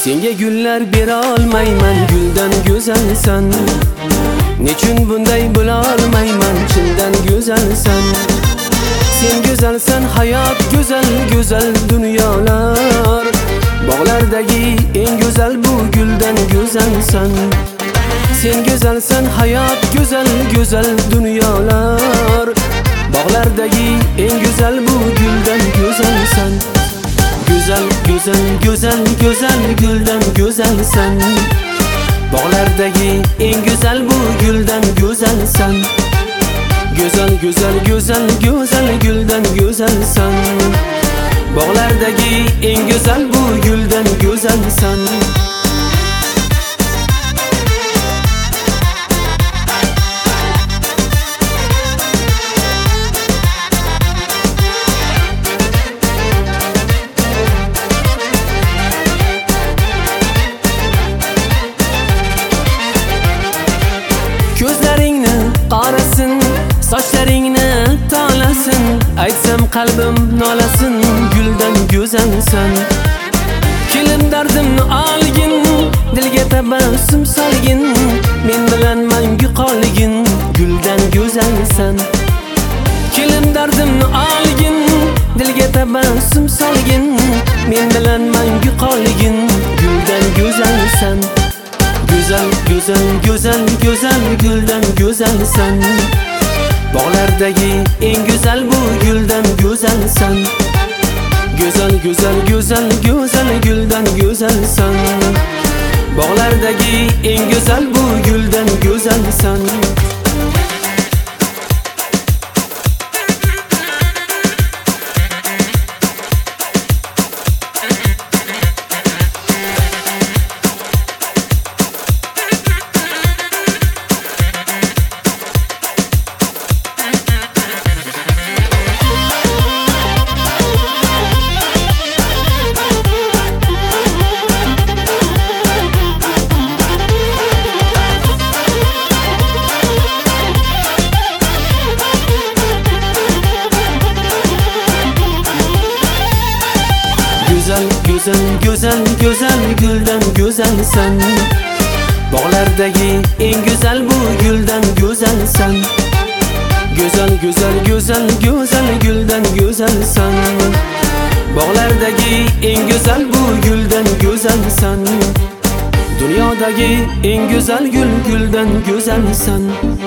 Senga gullar bera olmayman, guldan go'zalsan. Nechun bunday bo'la olmayman, chindan go'zalsan. Sen go'zalsan, hayot go'zal, go'zal dunyolar. Bog'lardagi eng go'zal bu guldan go'zalsan. Sen go'zalsan, hayot go'zal, go'zal dunyolar. Bog'lardagi eng go'zal bu guldan go'zalsan. Go'zal, go'zal, go'zal, go'zal guldan go'zalsan. Bog'lardagi eng go'zal bu guldan go'zalsan. Go'zal, go'zal, go'zal, go'zal guldan go'zalsan. Bog'lardagi eng go'zal bu guldan go'zalsan. Ko'zlaringni qarasin, sochlaringni tolasin. Aytsam qalbim nolasin, guldan go'zalsan. Kelim dardimni olgin, dilga tabassum solgin. Men bilan mangu qolgin, guldan go'zalsan. Kelim dardimni olgin, dilga tabassum solgin. Men bilan mangu qolgin, guldan go'zalsan. Go'zal, go'zal, go'zal, go'zal guldan go'zalsan. Bog'lardagi eng go'zal bu guldan go'zalsan. Go'zal, go'zal, go'zal, go'zal guldan go'zalsan. Bog'lardagi eng go'zal bu guldan go'zalsan. Go'zal, go'zal, go'zal guldan go'zalsan. Bog'lardagi eng go'zal bu guldan go'zalsan. Go'zal, go'zal, go'zal, go'zal guldan go'zalsan. Bog'lardagi eng go'zal bu guldan go'zalsan. Dunyodagi eng go'zal gul guldan go'zalsan.